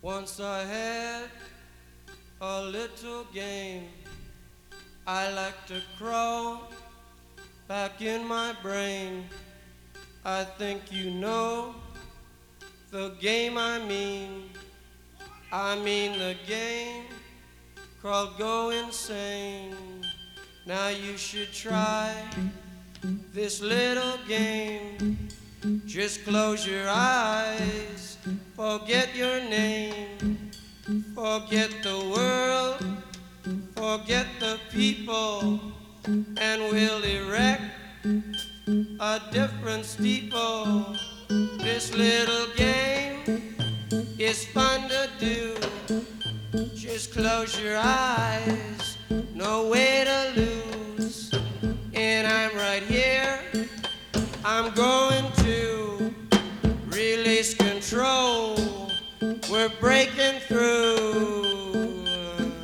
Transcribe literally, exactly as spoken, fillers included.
Once I had a little game. I like to crawl back in my brain. I think you know the game I mean. I mean the game called Go Insane. Now you should try this little game. Just close your eyes, forget your name, forget the world, forget the people, and we'll erect a different steeple. This little game is fun to do. Just close your eyes, no way to lose. And I'm right here, I'm going to release control. We're breaking through.